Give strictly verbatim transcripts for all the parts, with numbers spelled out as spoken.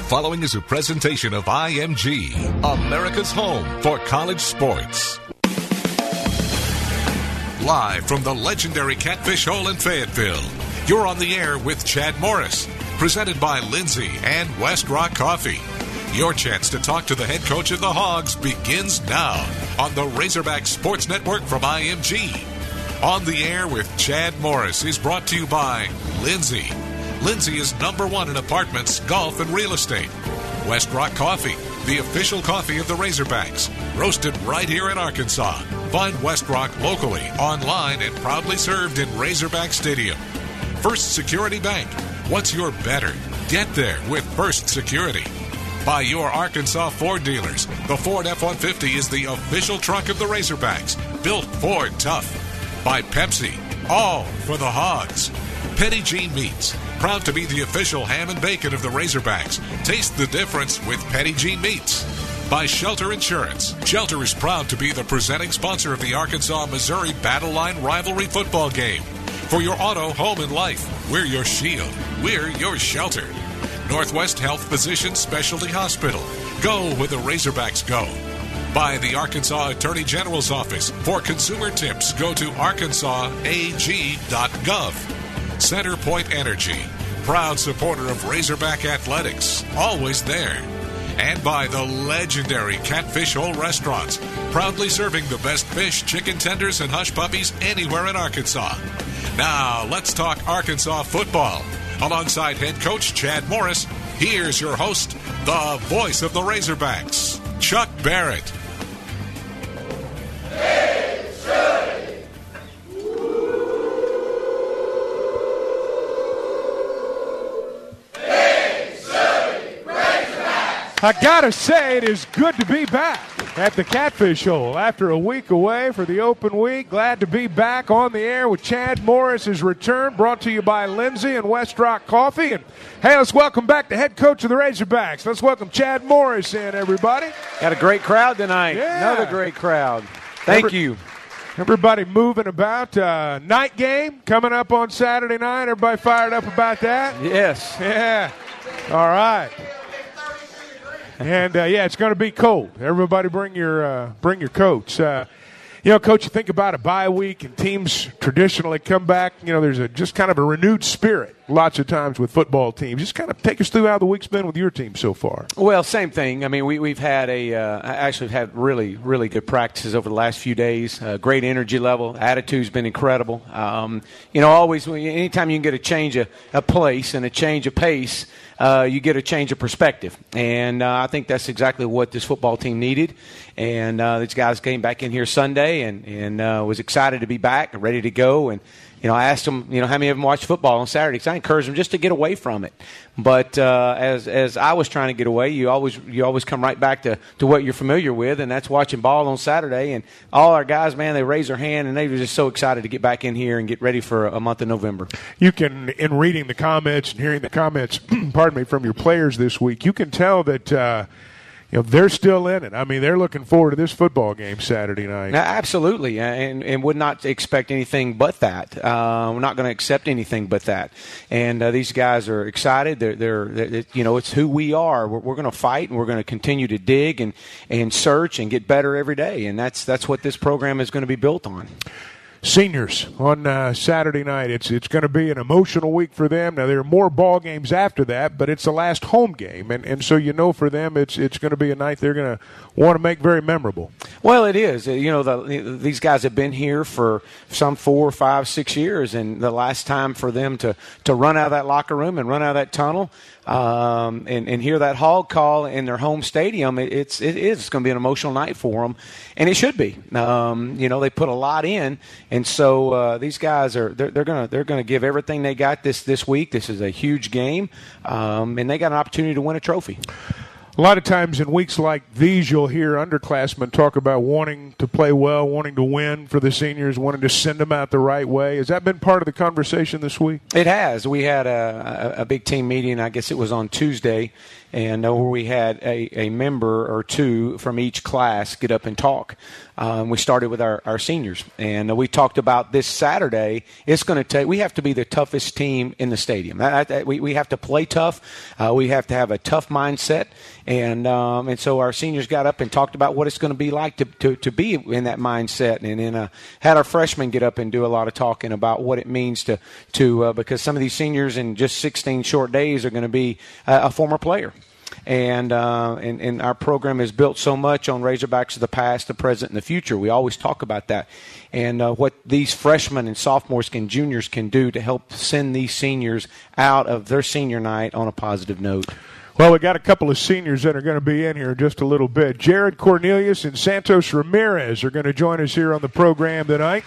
following is a presentation of I M G, America's home for college sports. Live from the legendary Catfish Hole in Fayetteville, you're on the air with Chad Morris, presented by Lindsay and West Rock Coffee. Your chance to talk to the head coach of the Hogs begins now on the Razorback Sports Network from I M G. On the air with Chad Morris is brought to you by Lindsay. Lindsay is number one in apartments, golf, and real estate. West Rock Coffee, the official coffee of the Razorbacks, roasted right here in Arkansas. Find West Rock locally, online, and proudly served in Razorback Stadium. First Security Bank. What's your better? Get there with First Security. By your Arkansas Ford dealers, the Ford F one fifty is the official truck of the Razorbacks, built Ford tough. By Pepsi, all for the Hogs. Petit G Meats, proud to be the official ham and bacon of the Razorbacks. Taste the difference with Petit G Meats. By Shelter Insurance. Shelter is proud to be the presenting sponsor of the Arkansas-Missouri Battle Line rivalry football game. For your auto, home, and life, we're your shield. We're your shelter. Northwest Health Physicians Specialty Hospital. Go where the Razorbacks go. By the Arkansas Attorney General's Office. For consumer tips, go to arkansas a g dot gov. Centerpoint Energy, proud supporter of Razorback Athletics, always there. And by the legendary Catfish Hole Restaurants, proudly serving the best fish, chicken tenders, and hush puppies anywhere in Arkansas. Now, let's talk Arkansas football. Alongside head coach Chad Morris, here's your host, the voice of the Razorbacks, Chuck Barrett. I gotta say, it is good to be back at the Catfish Hole after a week away for the open week. Glad to be back on the air with Chad Morris's return, brought to you by Lindsay and West Rock Coffee. And hey, let's welcome back the head coach of the Razorbacks. Let's welcome Chad Morris in, everybody. Got a great crowd tonight. Yeah. Another great crowd. Thank Every, you. Everybody moving about. Uh, night game coming up on Saturday night. Everybody fired up about that? Yes. Yeah. All right. And, uh, yeah, it's going to be cold. Everybody bring your uh, bring your coats. Uh, you know, Coach, you think about a bye week and teams traditionally come back. You know, there's a just kind of a renewed spirit lots of times with football teams. Just kind of take us through how the week's been with your team so far. Well, same thing. I mean, we, we've had a uh, – actually had really, really good practices over the last few days. Uh, great energy level. Attitude's been incredible. Um, you know, always – anytime you can get a change of a place and a change of pace – Uh, you get a change of perspective. And uh, I think that's exactly what this football team needed. And uh, these guys came back in here Sunday and, and uh, was excited to be back and ready to go. And, you know, I asked them, you know, how many of them watch football on Saturday? Because I encouraged them just to get away from it. But uh, as as I was trying to get away, you always you always come right back to, to what you're familiar with, and that's watching ball on Saturday. And all our guys, man, they raised their hand, and they were just so excited to get back in here and get ready for a month of November. You can, in reading the comments and hearing the comments, pardon me, from your players this week, you can tell that uh, you know, they're still in it. I mean, they're looking forward to this football game Saturday night. Now, absolutely, and, and would not expect anything but that. Uh, we're not going to accept anything but that. And uh, these guys are excited. They're, they're, they're, you know, it's who we are. We're, we're going to fight, and we're going to continue to dig and, and search and get better every day. And that's that's what this program is going to be built on. Seniors on uh, Saturday night. It's it's going to be an emotional week for them. Now, there are more ball games after that, but it's the last home game. And, and so you know for them it's it's going to be a night they're going to want to make very memorable. Well, it is. You know, the, these guys have been here for some four, five, six years, and the last time for them to, to run out of that locker room and run out of that tunnel um, and, and hear that hog call in their home stadium, it, it's, it is going to be an emotional night for them, and it should be. Um, you know, they put a lot in, and so uh, these guys are they're, they're going to they're going to give everything they got this, this week. This is a huge game, um, and they got an opportunity to win a trophy. A lot of times in weeks like these, you'll hear underclassmen talk about wanting to play well, wanting to win for the seniors, wanting to send them out the right way. Has that been part of the conversation this week? It has. We had a, a, a big team meeting, I guess it was on Tuesday, and uh, where we had a, a member or two from each class get up and talk. Um, we started with our, our seniors, and uh, we talked about this Saturday. It's going to take. We have to be the toughest team in the stadium. That, that, we we have to play tough. Uh, we have to have a tough mindset, and um, and so our seniors got up and talked about what it's going to be like to, to, to be in that mindset, and then uh, had our freshmen get up and do a lot of talking about what it means to to uh, because some of these seniors in just sixteen short days are going to be uh, a former player. And, uh, and and our program is built so much on Razorbacks of the past, the present, and the future. We always talk about that. And uh, what these freshmen and sophomores and juniors can do to help send these seniors out of their senior night on a positive note. Well, we got a couple of seniors that are going to be in here in just a little bit. Jared Cornelius and Santos Ramirez are going to join us here on the program tonight.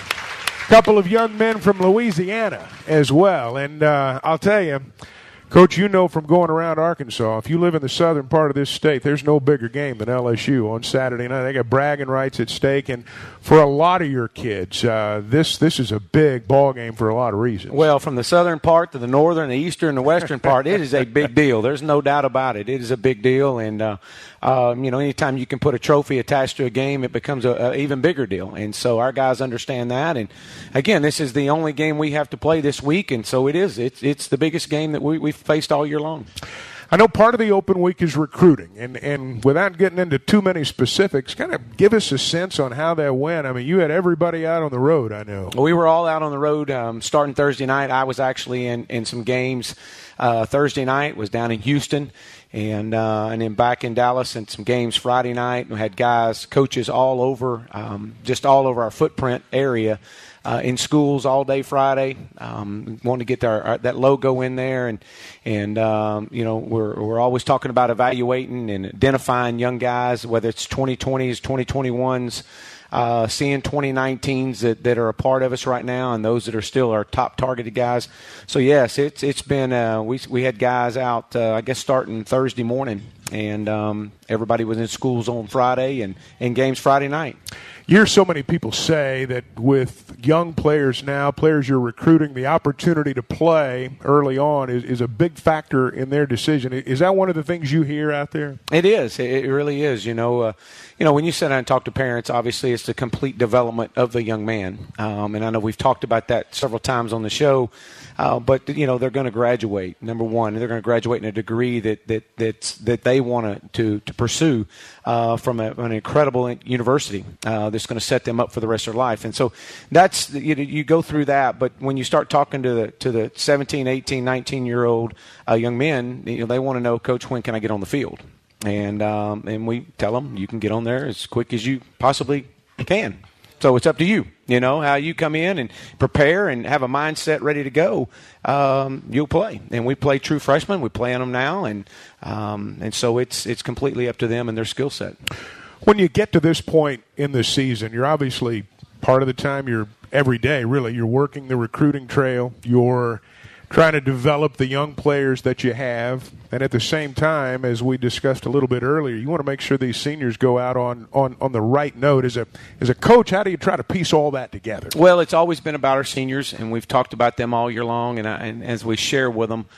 A couple of young men from Louisiana as well. And uh, I'll tell you, Coach, you know from going around Arkansas, if you live in the southern part of this state, there's no bigger game than L S U on Saturday night. They got bragging rights at stake, and for a lot of your kids, uh, this this is a big ball game for a lot of reasons. Well, from the southern part to the northern, the eastern, the western part, it is a big deal. There's no doubt about it. It is a big deal, and uh, um, you know, anytime you can put a trophy attached to a game, it becomes a, a even bigger deal. And so our guys understand that. And again, this is the only game we have to play this week, and so it is. It's it's the biggest game that we we've faced all year long. I know part of the open week is recruiting, and, and without getting into too many specifics, kind of give us a sense on how that went. I mean, you had everybody out on the road, I know. We were all out on the road um, starting Thursday night. I was actually in, in some games uh, Thursday night, was down in Houston, and uh, and then back in Dallas, and some games Friday night. We had guys, coaches all over, um, just all over our footprint area. Uh, in schools all day Friday, um, wanting to get our, our, that logo in there, and and um, you know we're we're always talking about evaluating and identifying young guys, whether it's twenty twenties, twenty twenty-ones, uh, seeing twenty nineteens that, that are a part of us right now, and those that are still our top targeted guys. So yes, it's it's been uh, we we had guys out uh, I guess starting Thursday morning, and um, everybody was in schools on Friday and, and games Friday night. You hear so many people say that with young players now, players you're recruiting, the opportunity to play early on is, is a big factor in their decision. Is that one of the things you hear out there? It is. It really is. You know, uh, you know, when you sit down and talk to parents, obviously it's the complete development of the young man. Um, and I know we've talked about that several times on the show. Uh, but, you know, they're going to graduate, number one. And they're going to graduate in a degree that that that's, that they want to to pursue uh, from a, an incredible university uh, that's going to set them up for the rest of their life. And so that's you, you go through that. But when you start talking to the to the seventeen, eighteen, nineteen-year-old uh, young men, you know, they want to know, Coach, when can I get on the field? And um, and we tell them you can get on there as quick as you possibly can. So it's up to you, you know, how you come in and prepare and have a mindset ready to go. Um, you'll play, and we play true freshmen. We play on them now, and um, and so it's it's completely up to them and their skill set. When you get to this point in the season, you're obviously part of the time you're every day, really. You're working the recruiting trail. You're trying to develop the young players that you have. And at the same time, as we discussed a little bit earlier, you want to make sure these seniors go out on, on, on the right note. As a as a coach, how do you try to piece all that together? Well, it's always been about our seniors, and we've talked about them all year long. And, I, and as we share with them,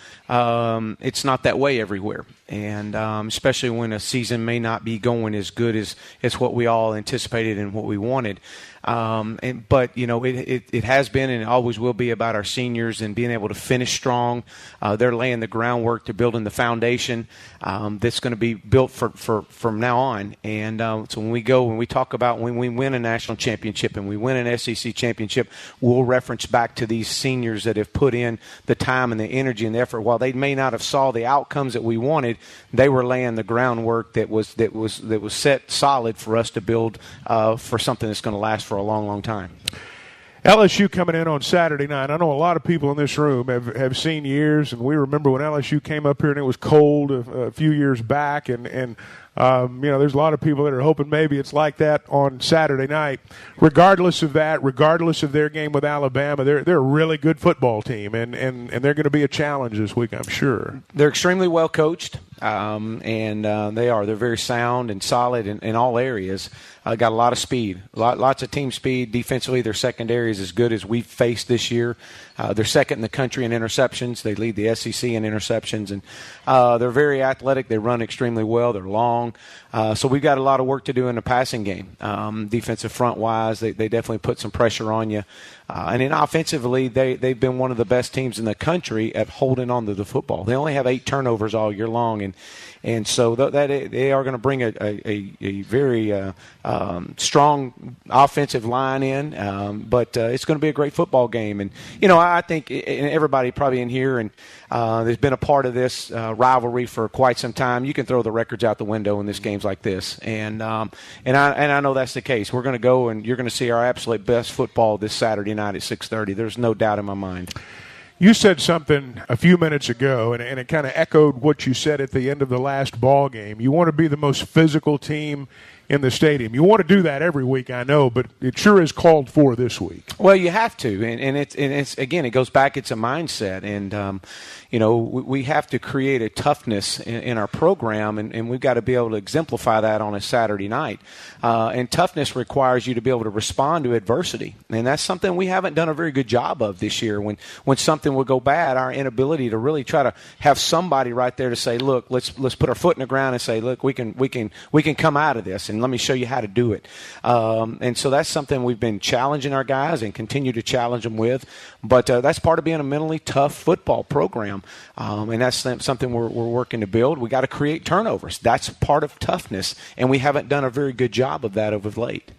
um, it's not that way everywhere. And um, especially when a season may not be going as good as, as what we all anticipated and what we wanted. Um, and, but, you know, it, it, it has been and it always will be about our seniors and being able to finish strong. Uh, they're laying the groundwork to building the foundation um, that's going to be built for, for from now on. And uh, so when we go, when we talk about when we win a national championship and we win an S E C championship, we'll reference back to these seniors that have put in the time and the energy and the effort. While they may not have saw the outcomes that we wanted, they were laying the groundwork that was that was that was set solid for us to build uh, for something that's going to last for a long, long time. L S U coming in on Saturday night. I know a lot of people in this room have, have seen years, and we remember when L S U came up here and it was cold a, a few years back, and, and um, you know, there's a lot of people that are hoping maybe it's like that on Saturday night. Regardless of that, regardless of their game with Alabama, they're they're a really good football team, and, and, and they're going to be a challenge this week, I'm sure. They're extremely well coached. um, and uh, they are. They're very sound and solid in, in all areas. Uh, got a lot of speed, lot, lots of team speed. Defensively, their secondary is as good as we've faced this year. Uh, they're second in the country in interceptions. They lead the S E C in interceptions, and uh, they're very athletic. They run extremely well. They're long. Uh, so we've got a lot of work to do in the passing game. Um, defensive front-wise, they, they definitely put some pressure on you. Uh, and then offensively, they, they've been one of the best teams in the country at holding on to the football. They only have eight turnovers all year long, and and so th- that they are going to bring a, a, a very uh, um, strong offensive line in, um, but uh, it's going to be a great football game. And, you know, I think everybody probably in here and uh, there's been a part of this uh, rivalry for quite some time. You can throw the records out the window in this games like this, and um, and I and I know that's the case. We're going to go and you're going to see our absolute best football this Saturday night at six thirty. There's no doubt in my mind. You said something a few minutes ago, and, and it kind of echoed what you said at the end of the last ball game. You want to be the most physical team in the stadium. You want to do that every week, I know, but it sure is called for this week. Well, you have to, and, and, it's, and it's again, it goes back, it's a mindset, and um, you know, we, we have to create a toughness in, in our program, and, and we've got to be able to exemplify that on a Saturday night. Uh, and toughness requires you to be able to respond to adversity, and that's something we haven't done a very good job of this year. When when something would go bad, our inability to really try to have somebody right there to say, "Look, let's let's put our foot in the ground and say, look, we can we can we can come out of this, and let me show you how to do it." Um, and so that's something we've been challenging our guys and continue to challenge them with. But uh, that's part of being a mentally tough football program, um, and that's something we're, we're working to build. We got to create turnovers. That's part of toughness, and we haven't done a very good job of that of late.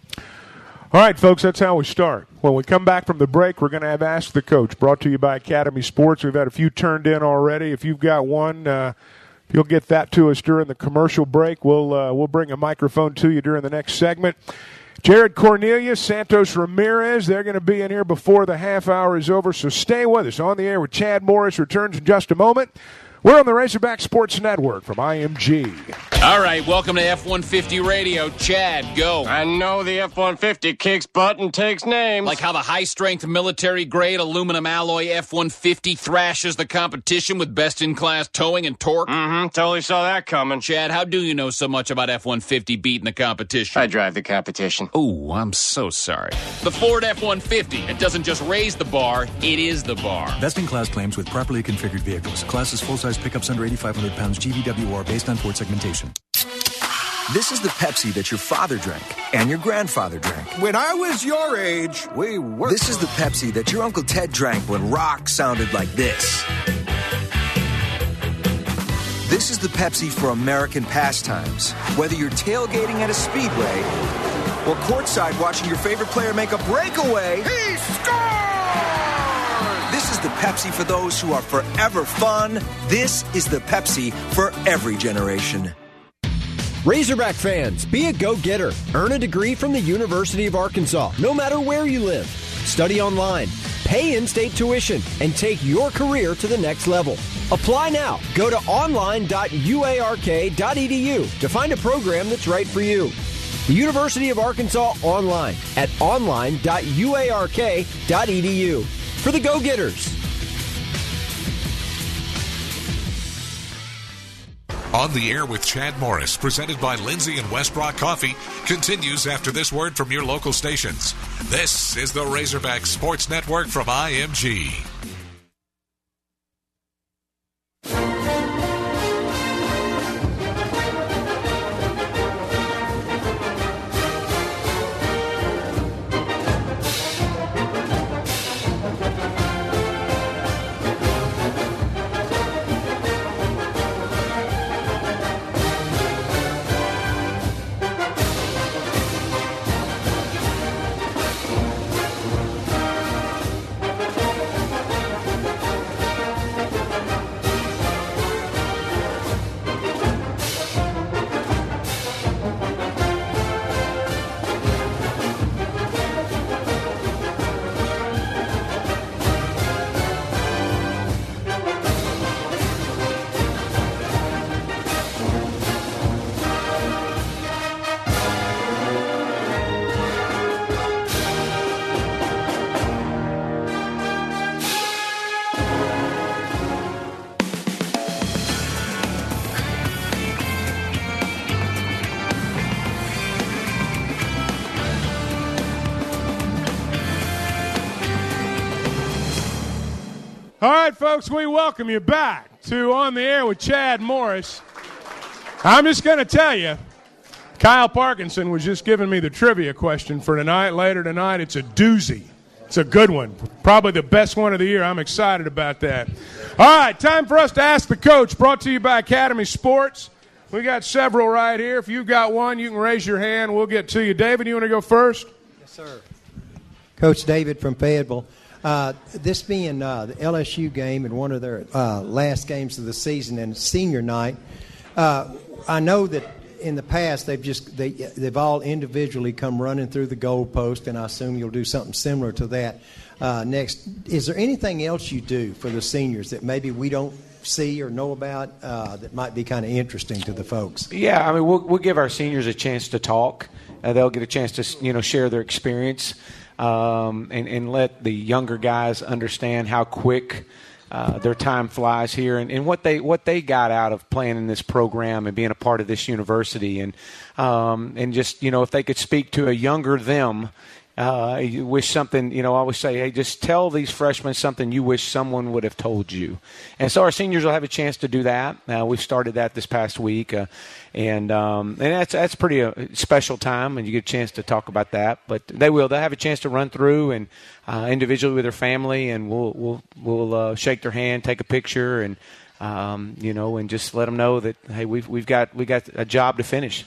All right, folks, that's how we start. When we come back from the break, we're going to have Ask the Coach, brought to you by Academy Sports. We've had a few turned in already. If you've got one, uh, if you'll get that to us during the commercial break, we'll uh, we'll bring a microphone to you during the next segment. Jared Cornelius, Santos Ramirez, they're going to be in here before the half hour is over, so stay with us. On the Air with Chad Morris returns in just a moment. We're on the Razorback Sports Network from I M G. All right, welcome to F one fifty Radio. Chad, go. I know the F one fifty kicks butt and takes names. Like how the high-strength, military-grade aluminum alloy F one fifty thrashes the competition with best-in-class towing and torque? Mm-hmm, totally saw that coming. Chad, how do you know so much about F one fifty beating the competition? I drive the competition. Oh, I'm so sorry. The Ford F one fifty. It doesn't just raise the bar, it is the bar. Best-in-class claims with properly configured vehicles. Class is full-size pickups under eighty-five hundred pounds G V W R based on Ford segmentation. This is the Pepsi that your father drank and your grandfather drank. When I was your age, we worked. This is the Pepsi that your Uncle Ted drank when rock sounded like this. This is the Pepsi for American pastimes. Whether you're tailgating at a speedway or courtside watching your favorite player make a breakaway, He scored! This is the Pepsi for those who are forever fun. This is the Pepsi for every generation. Razorback fans, be a go-getter. Earn a degree from the University of Arkansas, no matter where you live. Study online, pay in-state tuition, and take your career to the next level. Apply now. Go to online dot u a r k dot e d u to find a program that's right for you. The University of Arkansas online at online dot u a r k dot e d u. For the go-getters. On the Air with Chad Morris, presented by Lindsay and West Rock Coffee, continues after this word from your local stations. This is the Razorback Sports Network from I M G. All right, folks, we welcome you back to On the Air with Chad Morris. I'm just going to tell you, Kyle Parkinson was just giving me the trivia question for tonight. Later tonight, it's a doozy. It's a good one. Probably the best one of the year. I'm excited about that. All right, time for us to ask the coach, brought to you by Academy Sports. We got several right here. If you've got one, you can raise your hand. We'll get to you. David, you want to go first? Yes, sir. Coach David from Fayetteville. Uh, this being uh, the L S U game and one of their uh, last games of the season and senior night, uh, I know that in the past they've just they, they've all individually come running through the goalpost, and I assume you'll do something similar to that uh, next. Is there anything else you do for the seniors that maybe we don't see or know about uh, that might be kind of interesting to the folks? Yeah, I mean, we'll we'll give our seniors a chance to talk. Uh, they'll get a chance to you know share their experience. Um, and, and let the younger guys understand how quick uh, their time flies here and, and what they what they got out of playing in this program and being a part of this university. And um, and just, you know, if they could speak to a younger them, uh, you wish something, you know, I always say, hey, just tell these freshmen something you wish someone would have told you. And so our seniors will have a chance to do that. Uh, we've started that this past week. Uh, And um, and that's that's pretty a special time, and you get a chance to talk about that. But they will. They'll have a chance to run through and uh, individually with their family, and we'll we'll we'll uh, shake their hand, take a picture, and um, you know, and just let them know that hey, we've we've got we got a job to finish.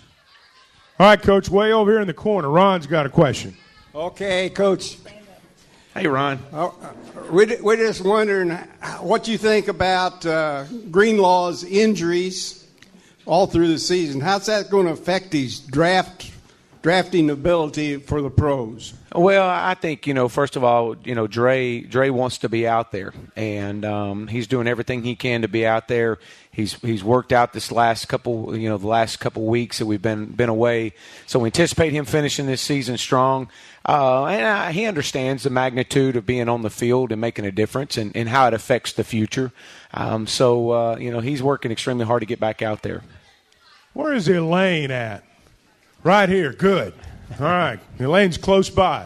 All right, Coach. Way over here in the corner, Ron's got a question. Okay, Coach. Hey, Ron. Uh, we're, we're just wondering what you think about uh, Greenlaw's injuries all through the season. How's that going to affect his draft drafting ability for the pros? Well, I think, you know, first of all, you know, Dre Dre wants to be out there, and um, he's doing everything he can to be out there. He's he's worked out this last couple, you know, the last couple weeks that we've been been away. So we anticipate him finishing this season strong. Uh, and uh, he understands the magnitude of being on the field and making a difference and, and how it affects the future. Um, so, uh, you know, he's working extremely hard to get back out there. Where is Elaine at? Right here. Good. All right. Elaine's close by.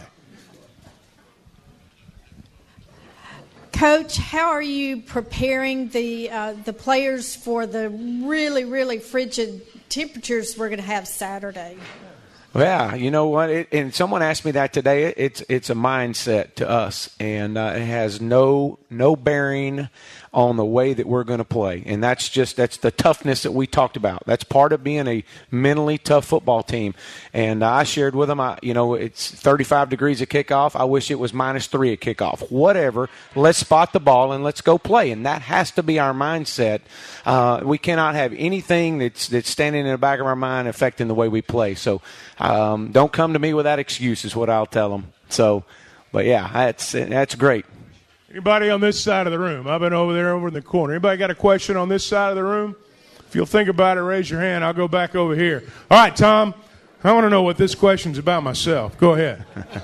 Coach, how are you preparing the uh, the players for the really, really frigid temperatures we're going to have Saturday? Yeah, you know what? It, and someone asked me that today. It's it's a mindset to us, and uh, it has no no bearing on the way that we're going to play. And that's just that's the toughness that we talked about. That's part of being a mentally tough football team. And uh, I shared with them, I, you know, it's thirty-five degrees at kickoff. I wish it was minus three at kickoff. Whatever. Let's spot the ball and let's go play. And that has to be our mindset. Uh, we cannot have anything that's that's standing in the back of our mind affecting the way we play. So. Um, don't come to me with that excuse is what I'll tell them. So, but, yeah, that's that's great. Anybody on this side of the room? I've been over there over in the corner. Anybody got a question on this side of the room? If you'll think about it, raise your hand. I'll go back over here. All right, Tom, I want to know what this question's about myself. Go ahead.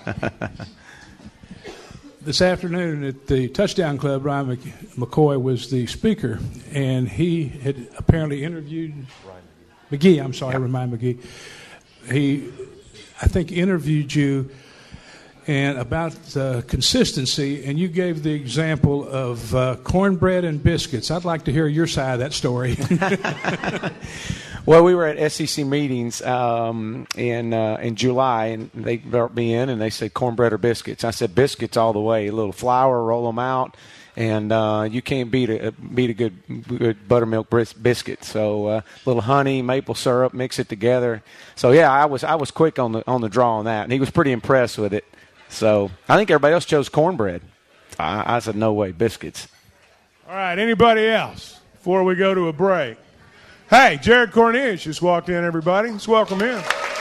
This afternoon at the Touchdown Club, Ryan McCoy was the speaker, and he had apparently interviewed McGee. I'm sorry, yeah. Ryan McGee. He, I think, interviewed you and about uh, consistency, and you gave the example of uh, cornbread and biscuits. I'd like to hear your side of that story. Well, we were at S E C meetings um, in uh, in July, and they brought me in, and they said cornbread or biscuits. I said biscuits all the way. A little flour, roll them out. And uh, you can't beat a beat a good good buttermilk bris- biscuit. So a uh, little honey, maple syrup, mix it together. So yeah, I was I was quick on the on the draw on that, and he was pretty impressed with it. So I think everybody else chose cornbread. I, I said no way, biscuits. All right, anybody else before we go to a break? Hey, Jared Cornelius just walked in. Everybody, let's welcome him.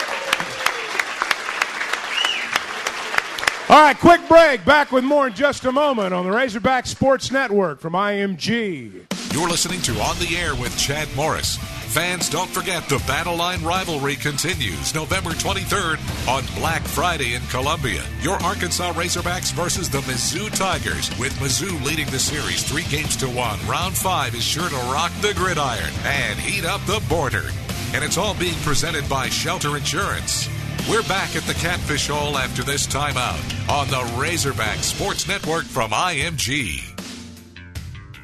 All right, quick break. Back with more in just a moment on the Razorback Sports Network from I M G. You're listening to On the Air with Chad Morris. Fans, don't forget the Battle Line rivalry continues November twenty-third on Black Friday in Columbia. Your Arkansas Razorbacks versus the Mizzou Tigers, with Mizzou leading the series three games to one. Round five is sure to rock the gridiron and heat up the border. And it's all being presented by Shelter Insurance. We're back at the Catfish Hole after this timeout on the Razorback Sports Network from I M G.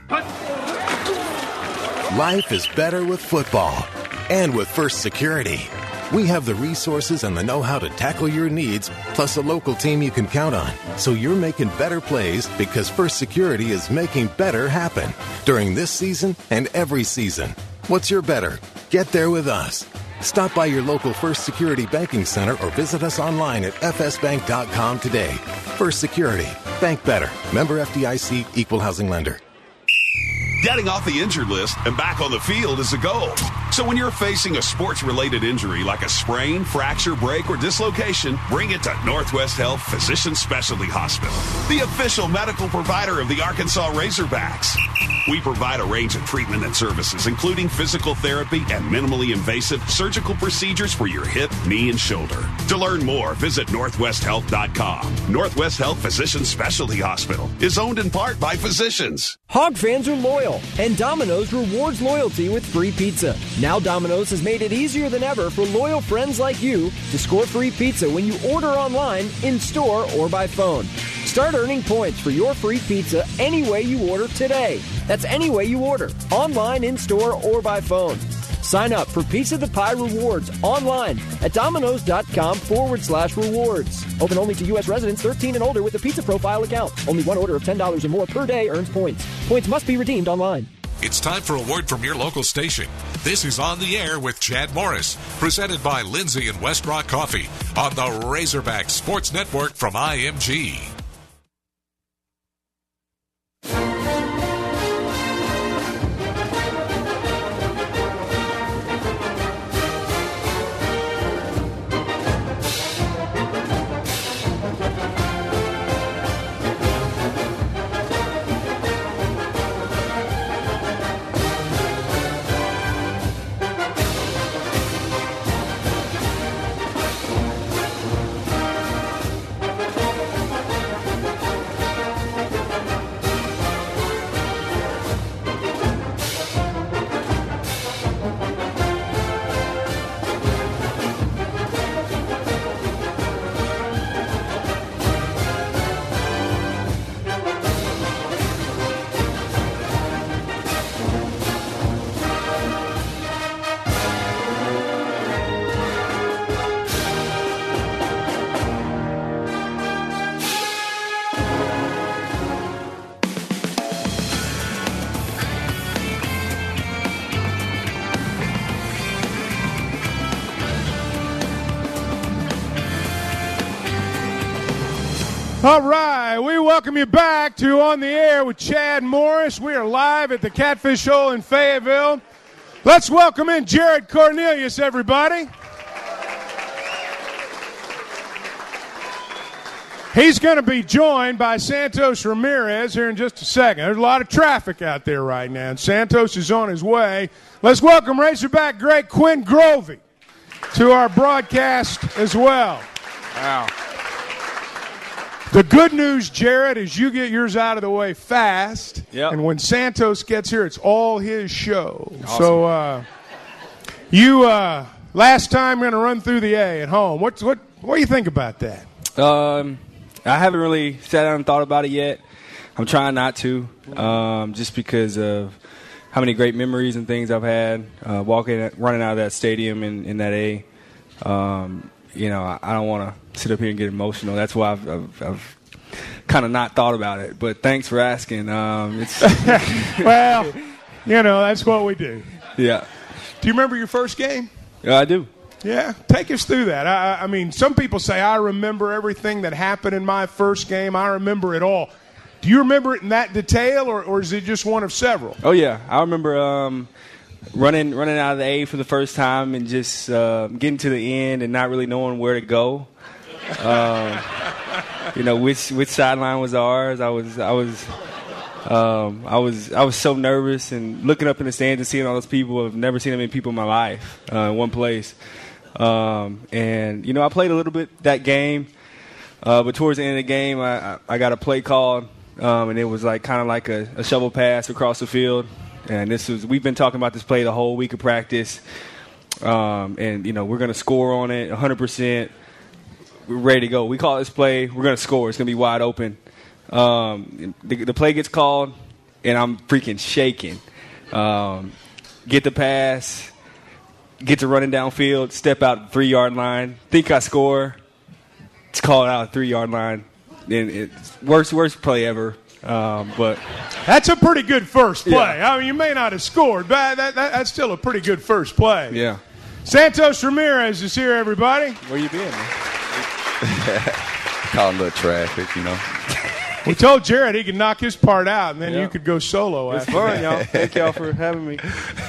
Life is better with football. And with First Security. We have the resources and the know-how to tackle your needs, plus a local team you can count on. So you're making better plays because First Security is making better happen during this season and every season. What's your better? Get there with us. Stop by your local First Security Banking Center or visit us online at f s bank dot com today. First Security. Bank better. Member F D I C, Equal Housing Lender. Getting off the injured list and back on the field is the goal. So when you're facing a sports-related injury like a sprain, fracture, break, or dislocation, bring it to Northwest Health Physician Specialty Hospital, the official medical provider of the Arkansas Razorbacks. We provide a range of treatment and services, including physical therapy and minimally invasive surgical procedures for your hip, knee, and shoulder. To learn more, visit northwest health dot com. Northwest Health Physician Specialty Hospital is owned in part by physicians. Hog fans are loyal, and Domino's rewards loyalty with free pizza. Now Domino's has made it easier than ever for loyal friends like you to score free pizza when you order online, in-store, or by phone. Start earning points for your free pizza any way you order today. That's any way you order, online, in-store, or by phone. Sign up for Pizza the Pie rewards online at Domino's.com forward slash rewards. Open only to U S residents thirteen and older with a Pizza Profile account. Only one order of ten dollars or more per day earns points. Points must be redeemed online. It's time for a word from your local station. This is On the Air with Chad Morris, presented by Lindsay and West Rock Coffee on the Razorback Sports Network from I M G. All right, we welcome you back to On the Air with Chad Morris. We are live at the Catfish Hole in Fayetteville. Let's welcome in Jared Cornelius, everybody. He's going to be joined by Santos Ramirez here in just a second. There's a lot of traffic out there right now, and Santos is on his way. Let's welcome Razorback great Quinn Grovey to our broadcast as well. Wow. The good news, Jared, is you get yours out of the way fast. Yep. And when Santos gets here, it's all his show. Awesome. So uh, you, uh, last time, going to run through the A at home. What, what, what do you think about that? Um, I haven't really sat down and thought about it yet. I'm trying not to, um, just because of how many great memories and things I've had uh, walking, running out of that stadium in, in that A. Um, you know, I, I don't want to sit up here and get emotional. That's why I've, I've, I've kind of not thought about it. But thanks for asking. Um, it's well, you know, that's what we do. Yeah. Do you remember your first game? Yeah, I do. Yeah, take us through that. I, I mean, some people say, I remember everything that happened in my first game. I remember it all. Do you remember it in that detail, or, or is it just one of several? Oh, yeah. I remember um, running running out of the A for the first time and just uh, getting to the end and not really knowing where to go. Um, you know, which which sideline was ours. I was I was um, I was I was so nervous, and looking up in the stands and seeing all those people. I've never seen that many people in my life uh, in one place. Um, and you know, I played a little bit that game, uh, but towards the end of the game, I, I, I got a play called, um, and it was like kind of like a, a shovel pass across the field. And this was we've been talking about this play the whole week of practice, um, and you know we're going to score on it one hundred percent. We're ready to go. We call this play. We're going to score. It's going to be wide open. Um, the, the play gets called, and I'm freaking shaking. Um, get the pass, get to running downfield, step out three-yard line, think I score, it's called out three-yard line. And it's worst, worst play ever. Um, but that's a pretty good first play. Yeah. I mean, you may not have scored, but that, that, that's still a pretty good first play. Yeah. Santos Ramirez is here, everybody. Where you been, man? Caught a little traffic, you know. We told Jared he could knock his part out, and then Yeah. you could go solo. It's after fun, that. y'all. Thank y'all for having me.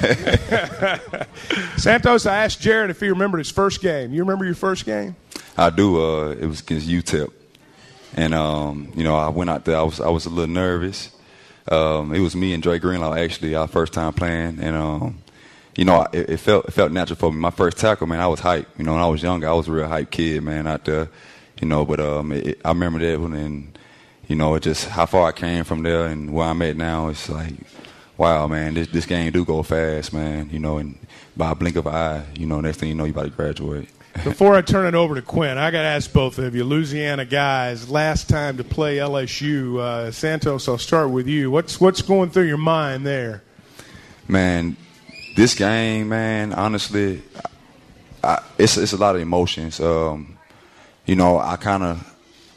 Santos, I asked Jared if he remembered his first game. You remember your first game? I do. Uh, it was against U T E P. And, um, you know, I went out there. I was I was a little nervous. Um, it was me and Dre Greenlaw, actually, our first time playing. And, um, you know, it, it felt it felt natural for me. My first tackle, man, I was hyped. You know, when I was younger, I was a real hype kid, man, out there. You know, but um, it, I remember that one. And, you know, it just how far I came from there and where I'm at now. It's like, wow, man, this, this game do go fast, man. You know, and by a blink of an eye, you know, next thing you know, you about to graduate. Before I turn it over to Quinn, I got to ask both of you, Louisiana guys, last time to play L S U. Uh, Santos, I'll start with you. What's what's going through your mind there? Man, this game, man, honestly, I, it's it's a lot of emotions. Um, you know, I kind of,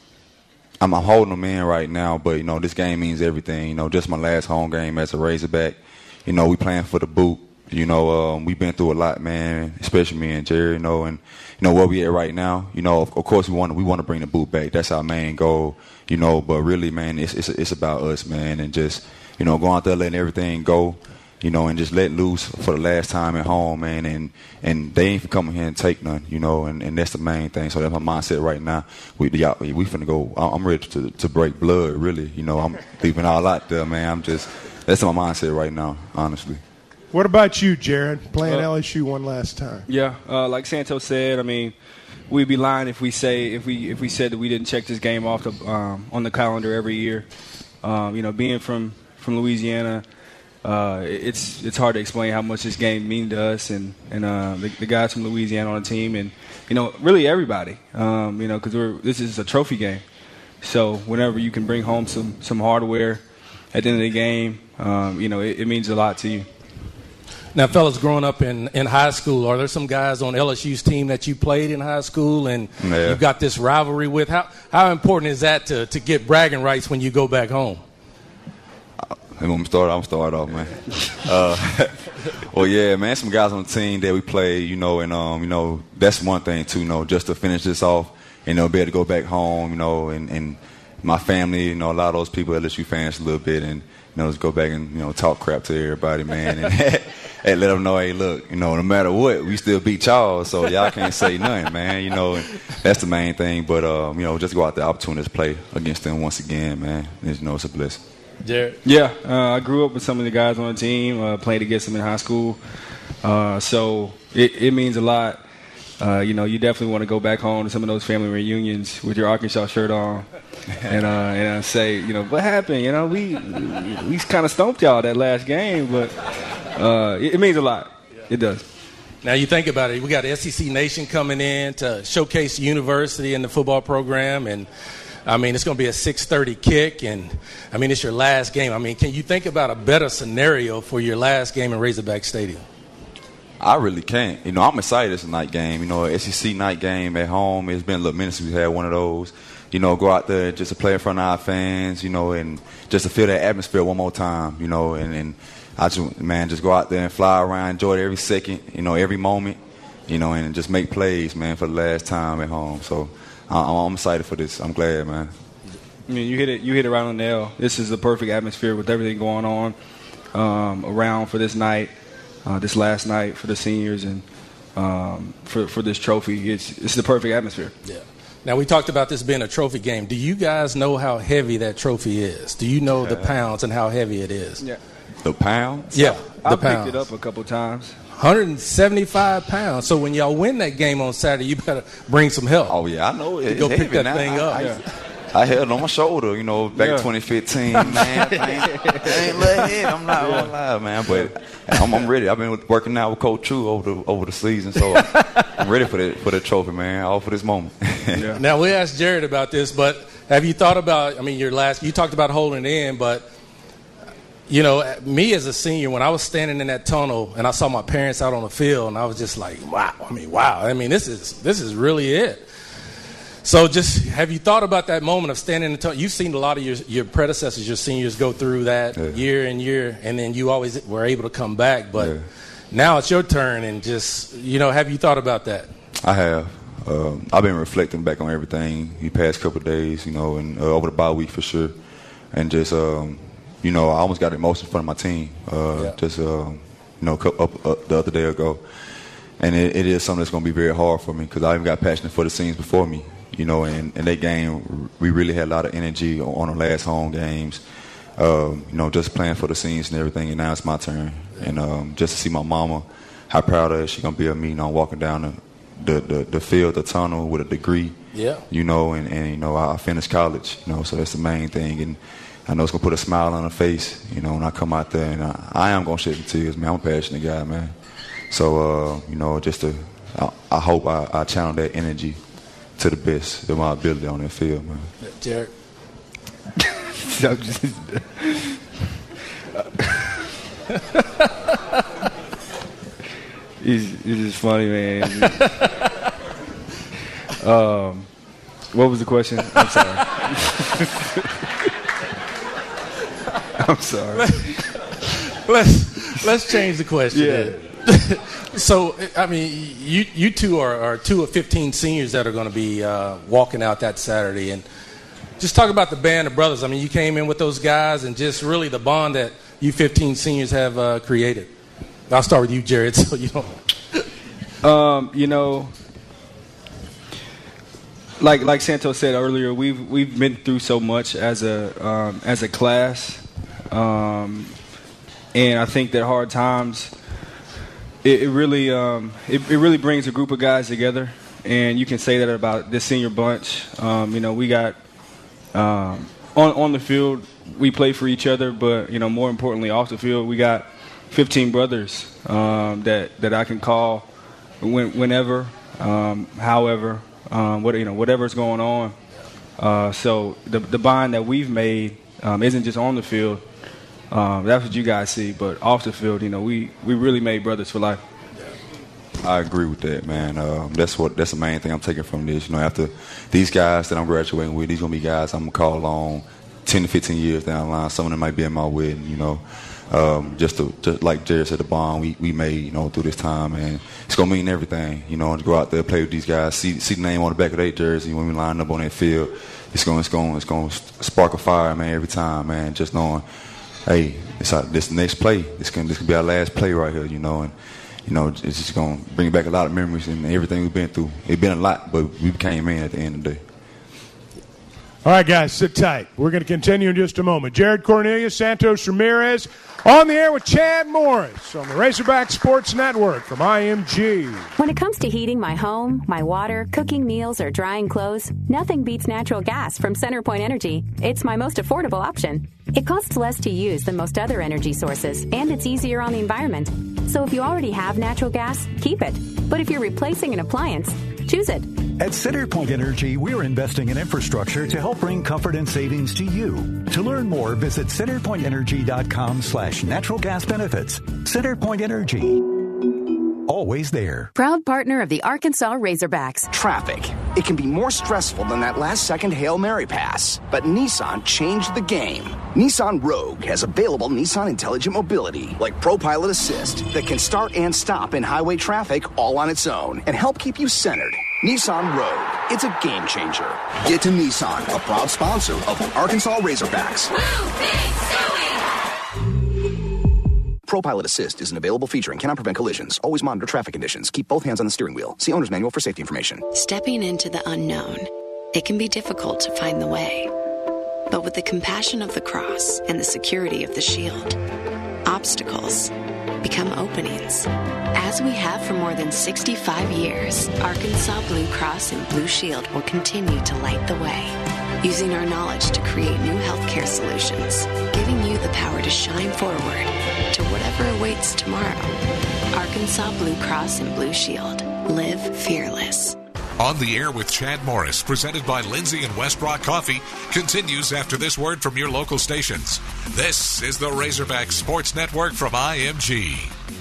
I'm, I'm holding them in right now, but, you know, this game means everything. You know, just my last home game as a Razorback. You know, we playing for the boot. You know, um, we've been through a lot, man, especially me and Jerry, you know, and, you know, where we at right now, you know, of, of course we want to we want to bring the boot back. That's our main goal, you know, but really, man, it's, it's it's about us, man, and just, you know, going out there letting everything go, you know, and just let loose for the last time at home, man, and, and they ain't coming here and take none, you know, and, and that's the main thing. So that's my mindset right now. We y'all, we finna go, I'm ready to to break blood, really, you know, I'm leaving all out there, man. I'm just, that's my mindset right now, honestly. What about you, Jared, playing Uh, L S U one last time? Yeah, uh, like Santos said, I mean, we'd be lying if we say if we if we said that we didn't check this game off the, um, on the calendar every year. Um, you know, being from from Louisiana, uh, it's it's hard to explain how much this game means to us and and uh, the, the guys from Louisiana on the team, and you know, really everybody. Um, you know, because we're this is a trophy game, so whenever you can bring home some some hardware at the end of the game, um, you know, it, it means a lot to you. Now, fellas, growing up in, in high school, are there some guys on L S U's team that you played in high school and Yeah. you've got this rivalry with? How how important is that to, to get bragging rights when you go back home? I'm gonna start. I'm gonna start off, man. Uh, well, yeah, man. Some guys on the team that we play, you know, and um, you know, that's one thing too. You know, just to finish this off, and you know, be able to go back home, you know, and, and my family, you know, a lot of those people L S U fans a little bit, and you know, just go back and you know, talk crap to everybody, man, and, and let them know, hey, look, you know, no matter what, we still beat y'all, so y'all can't say nothing, man. You know, and that's the main thing. But um, you know, just go out there, opportunity to play against them once again, man. And, you know, it's a blessing. Jared? Yeah, uh, I grew up with some of the guys on the team, uh, played against them in high school. Uh, so it, it means a lot. Uh, you know, you definitely want to go back home to some of those family reunions with your Arkansas shirt on and uh, and uh, say, you know, what happened? You know, we we kind of stomped y'all that last game, but uh, it, it means a lot. It does. Now, you think about it. We got S E C Nation coming in to showcase the university and the football program, and I mean, it's going to be a six thirty kick, and I mean, it's your last game. I mean, can you think about a better scenario for your last game in Razorback Stadium? I really can't. You know, I'm excited it's a night game. You know, S E C night game at home. It's been a little minute since we had one of those. You know, go out there just to play in front of our fans, you know, and just to feel that atmosphere one more time, you know, and, and I just, man, just go out there and fly around, enjoy it every second, you know, every moment, you know, and just make plays, man, for the last time at home. So I'm, I'm excited for this. I'm glad, man. I mean, you hit it. You hit it right on the nail. This is the perfect atmosphere with everything going on um, around for this night, uh, this last night for the seniors, and um, for for this trophy. It's it's the perfect atmosphere. Yeah. Now, we talked about this being a trophy game. Do you guys know how heavy that trophy is? Do you know the pounds and how heavy it is? Yeah. The pounds? Yeah, I the picked pounds. it up a couple times. one hundred seventy-five pounds. So when y'all win that game on Saturday, you better bring some help. Oh, yeah, I know. It's Go pick heavy that now. thing I, up. I, Yeah. I held it on my shoulder, you know, back Yeah. in twenty fifteen, man. I ain't, I ain't let it. I'm not gonna lie, man. But I'm, I'm ready. I've been working out with Coach True over the over the season, so I'm ready for the for the trophy, man. All for this moment. Yeah. Now, we asked Jared about this, but have you thought about, I mean, your last, you talked about holding it in, but you know, me as a senior, when I was standing in that tunnel and I saw my parents out on the field, and I was just like, wow. I mean, wow. I mean, this is this is really it. So just have you thought about that moment of standing in the tunnel? You've seen a lot of your, your predecessors, your seniors, go through that yeah. year and year, and then you always were able to come back. But yeah. now it's your turn, and just, you know, have you thought about that? I have. Um, I've been reflecting back on everything the past couple of days, you know, and uh, over the bye week for sure. And just, um, you know, I almost got emotional in front of my team uh, yeah. just, uh, you know, up, up the other day ago. And it, it is something that's going to be very hard for me because I even got passionate for the scenes before me, you know, and in that game, we really had a lot of energy on the last home games, um, you know, just playing for the scenes and everything. And now it's my turn. And um, just to see my mama, how proud of her she's going to be of me, you know, walking down the The, the the field, the tunnel with a degree, yeah, you know, and, and you know, I finished college, you know, so that's the main thing, and I know it's gonna put a smile on her face, you know, when I come out there, and I, I am gonna shed some tears, man. I'm a passionate guy, man. So, uh, you know, just to, I, I hope I, I channel that energy to the best of my ability on that field, man. Jared. He's, he's just funny, man. um, what was the question? I'm sorry. I'm sorry. Let's let's change the question. Yeah. So, I mean, you you two are, are two of fifteen seniors that are going to be uh, walking out that Saturday, and just talk about the band of brothers. I mean, you came in with those guys, and just really the bond that you fifteen seniors have uh, created. I'll start with you, Jared, so you don't. Um, you know, like like Santos said earlier, we've we've been through so much as a um, as a class, um, and I think that hard times it, it really um, it, it really brings a group of guys together, and you can say that about this senior bunch. Um, you know, we got um, on on the field we play for each other, but you know, more importantly, off the field we got fifteen brothers um, that that I can call when, whenever, um, however, um, what you know, whatever's going on. Uh, so the the bond that we've made um, isn't just on the field. Um, that's what you guys see, but off the field, you know, we, we really made brothers for life. I agree with that, man. Um, that's what that's the main thing I'm taking from this. You know, after these guys that I'm graduating with, these gonna be guys I'm gonna call on ten to fifteen years down the line. Some of them might be in my wedding, you know. Um, just to, just like Jared said, the bond we, we made, you know, through this time, and it's gonna mean everything, you know. To go out there, play with these guys, see see the name on the back of their jersey when we line up on that field, it's gonna it's gonna it's gonna spark a fire, man, every time, man. Just knowing, hey, it's our, this next play, this can this can be our last play right here, you know, and you know, it's just gonna bring back a lot of memories and everything we've been through. It's been a lot, but we came in at the end of the day. All right, guys, sit tight. We're going to continue in just a moment. Jared Cornelius, Santos Ramirez, on the air with Chad Morris on the Razorback Sports Network from I M G. When it comes to heating my home, my water, cooking meals, or drying clothes, nothing beats natural gas from CenterPoint Energy. It's my most affordable option. It costs less to use than most other energy sources, and it's easier on the environment. So if you already have natural gas, keep it. But if you're replacing an appliance, choose it. At CenterPoint Energy, we're investing in infrastructure to help bring comfort and savings to you. To learn more, visit centerpointenergy.com slash natural gas benefits. CenterPoint Energy. Always there. Proud partner of the Arkansas Razorbacks. Traffic. It can be more stressful than that last-second Hail Mary pass. But Nissan changed the game. Nissan Rogue has available Nissan Intelligent Mobility, like ProPilot Assist, that can start and stop in highway traffic all on its own and help keep you centered. Nissan Rogue. It's a game changer. Get to Nissan, a proud sponsor of Arkansas Razorbacks. ProPilot Assist is an available feature and cannot prevent collisions. Always monitor traffic conditions. Keep both hands on the steering wheel. See owner's manual for safety information. Stepping into the unknown, it can be difficult to find the way. But with the compassion of the cross and the security of the shield, obstacles become openings. As we have for more than sixty-five years, Arkansas Blue Cross and Blue Shield will continue to light the way, using our knowledge to create new healthcare solutions, giving you the power to shine forward to whatever awaits tomorrow. Arkansas Blue Cross and Blue Shield. Live fearless. On the Air with Chad Morris, presented by Lindsay and Westrock Coffee, continues after this word from your local stations. This is the Razorback Sports Network from I M G.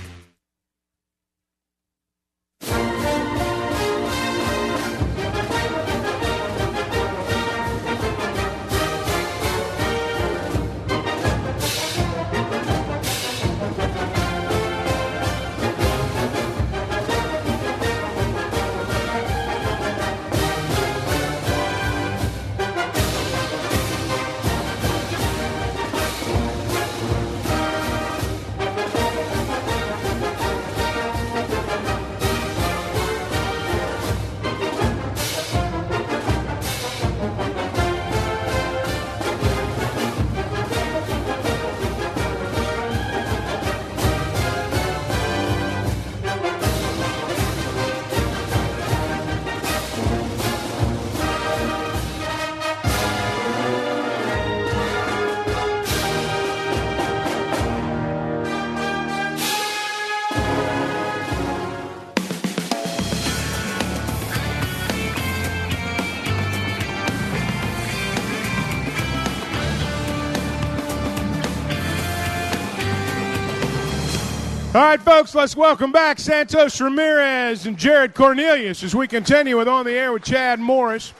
All right, folks, let's welcome back Santos Ramirez and Jared Cornelius as we continue with On the Air with Chad Morris.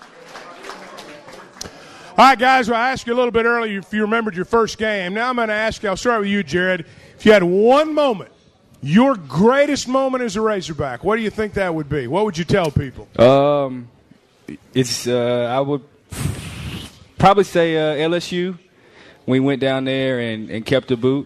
All right, guys, well, I asked you a little bit earlier if you remembered your first game. Now I'm going to ask you, I'll start with you, Jared. If you had one moment, your greatest moment as a Razorback, what do you think that would be? What would you tell people? Um, it's uh, I would probably say uh, L S U. We went down there and, and kept the boot.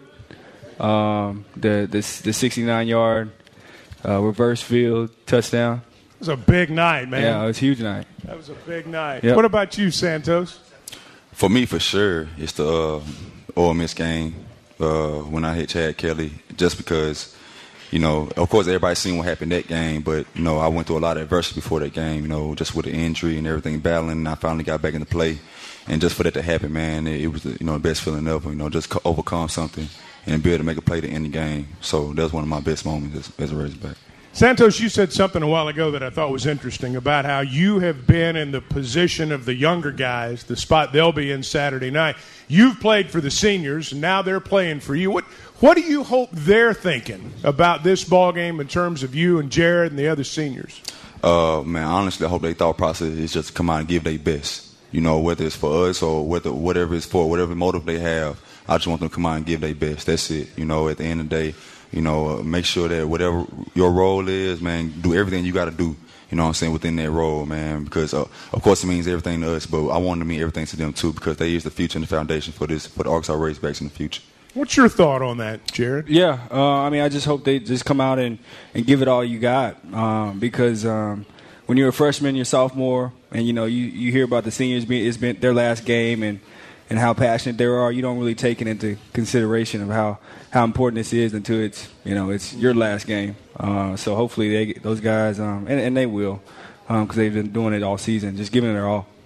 Um, the the the sixty-nine yard uh, reverse field touchdown. It was a big night, man. Yeah, it was a huge night. That was a big night. Yep. What about you, Santos? For me, for sure, it's the uh, Ole Miss game uh, when I hit Chad Kelly, just because, you know, of course, everybody's seen what happened that game, but, you know, I went through a lot of adversity before that game, you know, just with the injury and everything battling, and I finally got back into play. And just for that to happen, man, it, it was, you know, the best feeling ever, you know, just co- overcome something and be able to make a play to end the game. So that was one of my best moments as, as a Razorback. Santos, you said something a while ago that I thought was interesting about how you have been in the position of the younger guys, the spot they'll be in Saturday night. You've played for the seniors, and now they're playing for you. What what do you hope they're thinking about this ball game in terms of you and Jared and the other seniors? Uh, man, honestly, I hope their thought process is just to come out and give their best. You know, whether it's for us or whether whatever it's for, whatever motive they have, I just want them to come out and give their best. That's it. You know, at the end of the day, you know, uh, make sure that whatever your role is, man, do everything you got to do, you know what I'm saying, within that role, man, because, uh, of course, it means everything to us, but I want to mean everything to them, too, because they is the future and the foundation for this, for the Arkansas Razorbacks in the future. What's your thought on that, Jared? Yeah, uh, I mean, I just hope they just come out and, and give it all you got um, because um, when you're a freshman, you're a sophomore, and, you know, you, you hear about the seniors being it's been their last game and, and how passionate they are, you don't really take it into consideration of how, how important this is until it's, you know, it's your last game. Uh, so hopefully they get those guys, um, and, and they will, because um, they've been doing it all season, just giving it their all.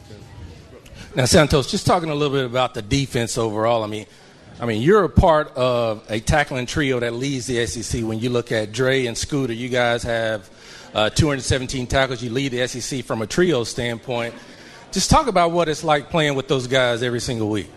Now, Santos, just talking a little bit about the defense overall. I mean, I mean, you're a part of a tackling trio that leads the S E C. When you look at Dre and Scooter, you guys have uh, two hundred seventeen tackles. You lead the S E C from a trio standpoint. Just talk about what it's like playing with those guys every single week.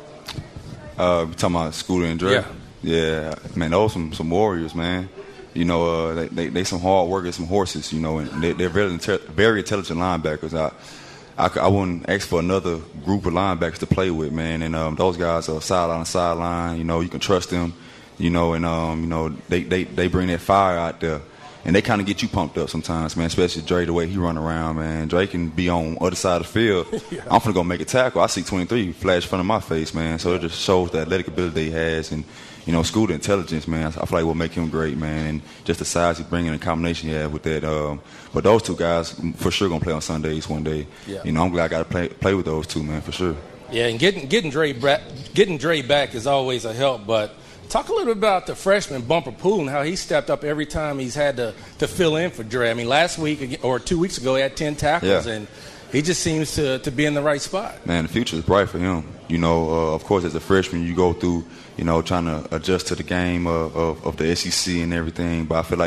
Uh, we talking about Scooter and Dre? Yeah. Yeah, man, those some some warriors, man. You know, uh, they, they they some hard workers, some horses. You know, and they, they're very very intelligent linebackers. I, I I wouldn't ask for another group of linebackers to play with, man. And um, those guys are sideline to sideline. You know, you can trust them. You know, and um, you know they, they, they bring that fire out there. And they kind of get you pumped up sometimes, man, especially Dre, the way he run around, man. Dre can be on the other side of the field. Yeah. I'm finna go make a tackle. I see twenty-three flash in front of my face, man. So it just shows the athletic ability he has. And, you know, Scooter intelligence, man, I feel like will make him great, man. And just the size he brings and the combination he has with that. Um, but those two guys for sure going to play on Sundays one day. Yeah. You know, I'm glad I got to play play with those two, man, for sure. Yeah, and getting getting Dre, getting Dre back is always a help, but talk a little bit about the freshman Bumper Poole and how he stepped up every time he's had to, to fill in for Dre. I mean, last week or two weeks ago he had ten tackles, yeah. and he just seems to, to be in the right spot. Man, the future is bright for him. You know, uh, of course, as a freshman, you go through, you know, trying to adjust to the game of, of, of the S E C and everything. But I feel like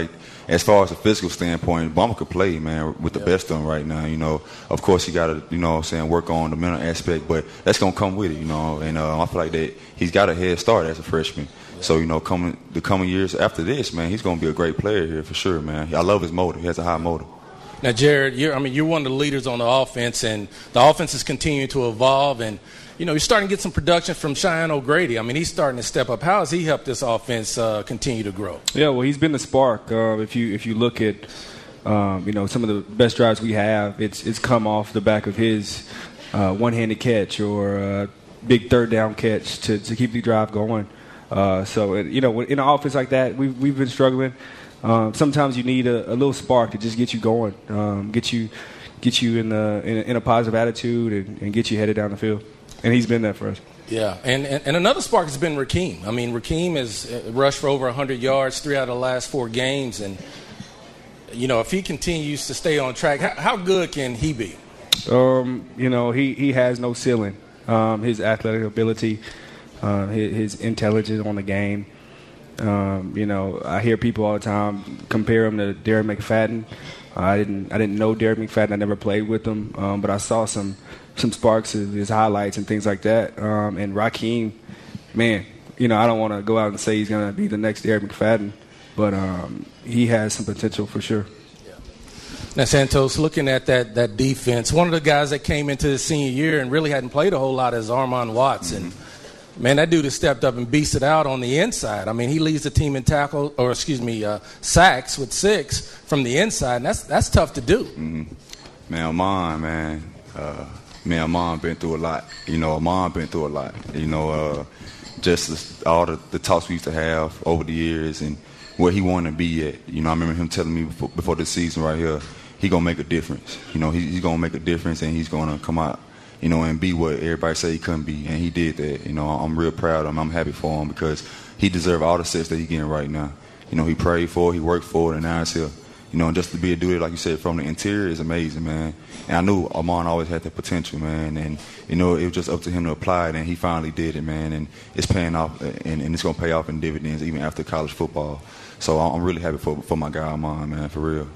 as far as the physical standpoint, Bama could play, man, with the yep. best of them right now. You know, of course, you got to, you know what I'm saying, work on the mental aspect, but that's going to come with it, you know. And uh, I feel like that he's got a head start as a freshman. Yep. So, you know, coming the coming years after this, man, he's going to be a great player here for sure, man. I love his motor. He has a high motor. Now, Jared, you're, I mean, you're one of the leaders on the offense, and the offense is continuing to evolve, and you know, you're starting to get some production from Cheyenne O'Grady. I mean, he's starting to step up. How has he helped this offense uh, continue to grow? Yeah, well, he's been the spark. Uh, if you if you look at, um, you know, some of the best drives we have, it's it's come off the back of his uh, one-handed catch or uh, big third down catch to, to keep the drive going. Uh, so, you know, in an offense like that, we've, we've been struggling. Um, sometimes you need a, a little spark to just get you going, um, get you get you in, the, in, a, in a positive attitude and, and get you headed down the field. And he's been there for us. Yeah, and, and, and another spark has been Rakeem. I mean, Rakeem has rushed for over one hundred yards three out of the last four games. And, you know, if he continues to stay on track, how, how good can he be? Um, you know, he, he has no ceiling. Um, his athletic ability, uh, his, his intelligence on the game. Um, you know, I hear people all the time compare him to Derek McFadden. Uh, I didn't I didn't know Derek McFadden. I never played with him, um, but I saw some – some sparks of his highlights and things like that. Um, and Rakeem, man, you know, I don't want to go out and say he's going to be the next Derek McFadden, but um, he has some potential for sure. Yeah. Now, Santos, looking at that that defense, one of the guys that came into the senior year and really hadn't played a whole lot is Armand Watts. Mm-hmm. And, man, that dude has stepped up and beasted out on the inside. I mean, he leads the team in tackle, or excuse me, uh, sacks with six from the inside, and that's, that's tough to do. Mm-hmm. Man, Armand, man. Uh, Man, Amon been through a lot. You know, Amon been through a lot. You know, uh, just the, all the, the talks we used to have over the years and where he wanted to be at. You know, I remember him telling me before, before the season right here, he going to make a difference. You know, he, he's going to make a difference and he's going to come out, you know, and be what everybody say he couldn't be. And he did that. You know, I'm real proud of him. I'm happy for him because he deserves all the sets that he's getting right now. You know, he prayed for it, he worked for it, and now it's here. You know, and just to be able to do it, like you said, from the interior is amazing, man. And I knew Armand always had the potential, man. And, you know, it was just up to him to apply it, and he finally did it, man. And it's paying off, and, and it's going to pay off in dividends even after college football. So I'm really happy for for my guy Armand, man, for real.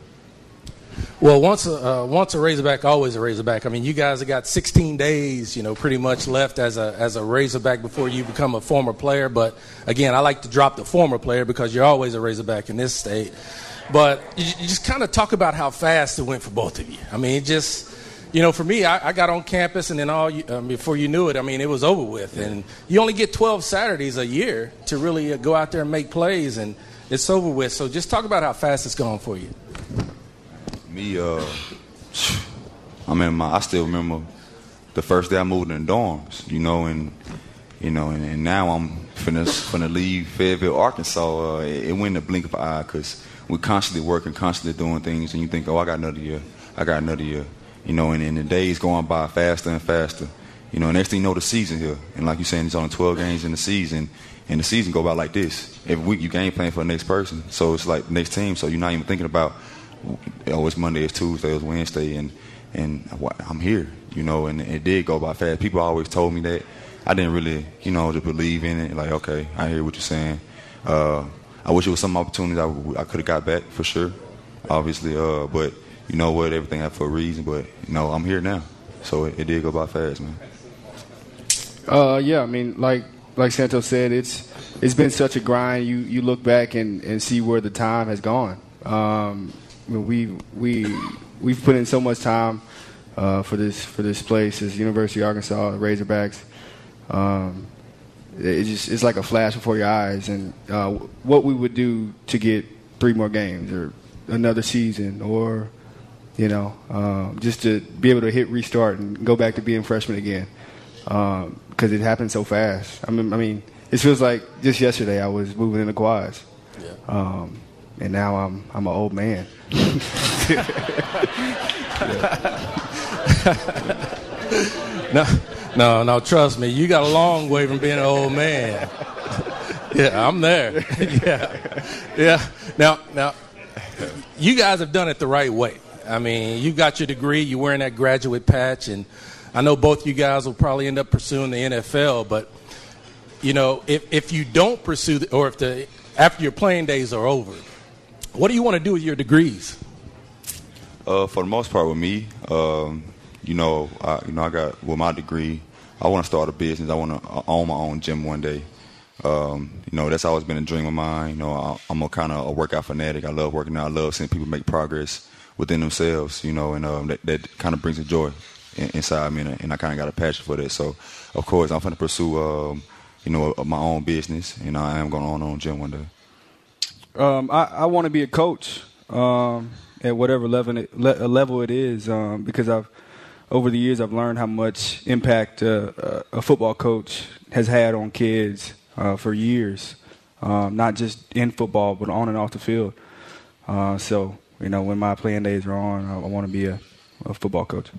Well, once a, uh, once a Razorback, always a Razorback. I mean, you guys have got sixteen days, you know, pretty much left as a as a Razorback before you become a former player. But, again, I like to drop the former player because you're always a Razorback in this state. But you, you just kind of talk about how fast it went for both of you. I mean, it just, you know, for me, I, I got on campus, and then all you, um, before you knew it, I mean, it was over with. And you only get twelve Saturdays a year to really uh, go out there and make plays, and it's over with. So just talk about how fast it's gone for you. Me, uh, I mean, my, I still remember the first day I moved in the dorms, you know, and you know, and, and now I'm finna finna leave Fayetteville, Arkansas. Uh, it, it went in the blink of an eye because we're constantly working, constantly doing things, and you think, oh, I got another year, I got another year, you know, and, and the days going by faster and faster, you know. Next thing you know, the season here, and like you're saying, it's only twelve games in the season, and the season go by like this. Every week you game plan for the next person, so it's like the next team. So you're not even thinking about, oh, it's Monday, it's Tuesday, it's Wednesday, and and I'm here, you know. And it did go by fast. People always told me that. I didn't really, you know, to believe in it. Like, okay, I hear what you're saying. Uh, I wish it was some opportunities I, I could have got back for sure, obviously. Uh, but you know what? Everything happened for a reason. But you know, I'm here now, so it, it did go by fast, man. Uh, yeah, I mean, like like Santos said, it's it's been such a grind. You you look back and, and see where the time has gone. Um, we we we've put in so much time uh, for this for this place, this University of Arkansas Razorbacks. Um, it just it's like a flash before your eyes, and uh, what we would do to get three more games or another season, or you know, um, just to be able to hit restart and go back to being freshmen again, because um, it happened so fast. I mean, I mean, it feels like just yesterday I was moving in the quads, yeah. um, and now I'm I'm an old man. No, no, no. Trust me, you got a long way from being an old man. Yeah, I'm there. Yeah, yeah. Now, now, you guys have done it the right way. I mean, you got your degree. You're wearing that graduate patch, and I know both you guys will probably end up pursuing the N F L. But you know, if if you don't pursue, the, or if the after your playing days are over, What do you want to do with your degrees? Uh, for the most part, with me, um, you know, I, you know, I got with my degree, I want to start a business. I want to own my own gym one day. Um, you know, that's always been a dream of mine. You know, I, I'm a kind of a workout fanatic. I love working out. I love seeing people make progress within themselves. You know, and um, that, that kind of brings a joy in, inside me, and, and I kind of got a passion for that. So, of course, I'm going to pursue, um, you know, my own business, and I am going to own my own gym one day. Um, I, I want to be a coach um, at whatever level it, le- level it is, um, because I've over the years I've learned how much impact uh, a football coach has had on kids uh, for years, um, not just in football but on and off the field. Uh, so you know, when my playing days are on, I, I want to be a, a football coach.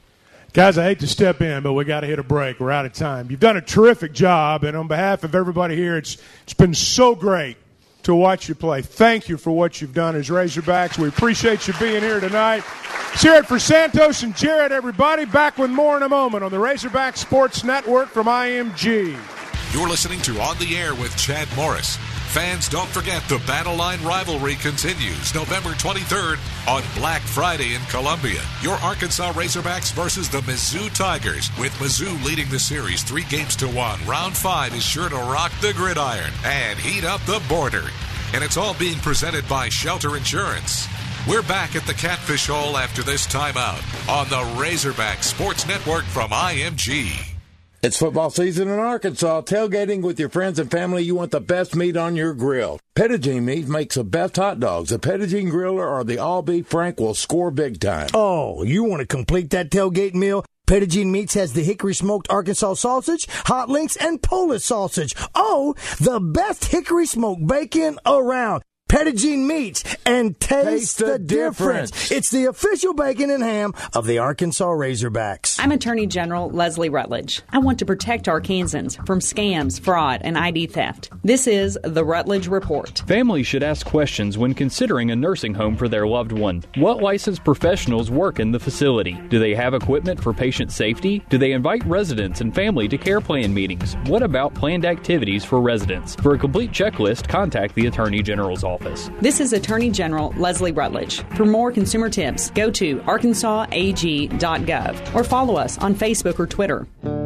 Guys, I hate to step in, but we got to hit a break. We're out of time. You've done a terrific job, and on behalf of everybody here, it's it's been so great to watch you play. Thank you for what you've done as Razorbacks. We appreciate you being here tonight. Let's hear it for Santos and Jared, everybody. Back with more in a moment on the Razorback Sports Network from I M G. You're listening to On the Air with Chad Morris. Fans, don't forget the Battle Line rivalry continues November twenty-third on Black Friday in Columbia. Your Arkansas Razorbacks versus the Mizzou Tigers. With Mizzou leading the series three games to one, round five is sure to rock the gridiron and heat up the border. And it's all being presented by Shelter Insurance. We're back at the Catfish Hole after this timeout on the Razorback Sports Network from I M G. It's football season in Arkansas. Tailgating with your friends and family, you want the best meat on your grill. Pettigene Meat makes the best hot dogs. The Pettigene Griller or the all-beef Frank will score big time. Oh, you want to complete that tailgate meal? Pettigene Meats has the hickory smoked Arkansas sausage, hot links, and Polish sausage. Oh, the best hickory smoked bacon around. Pettigene Meats, and taste, taste the, the difference. difference. It's the official bacon and ham of the Arkansas Razorbacks. I'm Attorney General Leslie Rutledge. I want to protect Arkansans from scams, fraud, and I D theft. This is the Rutledge Report. Families should ask questions when considering a nursing home for their loved one. What licensed professionals work in the facility? Do they have equipment for patient safety? Do they invite residents and family to care plan meetings? What about planned activities for residents? For a complete checklist, contact the Attorney General's office. This is Attorney General Leslie Rutledge. For more consumer tips, go to arkansas a g dot gov or follow us on Facebook or Twitter.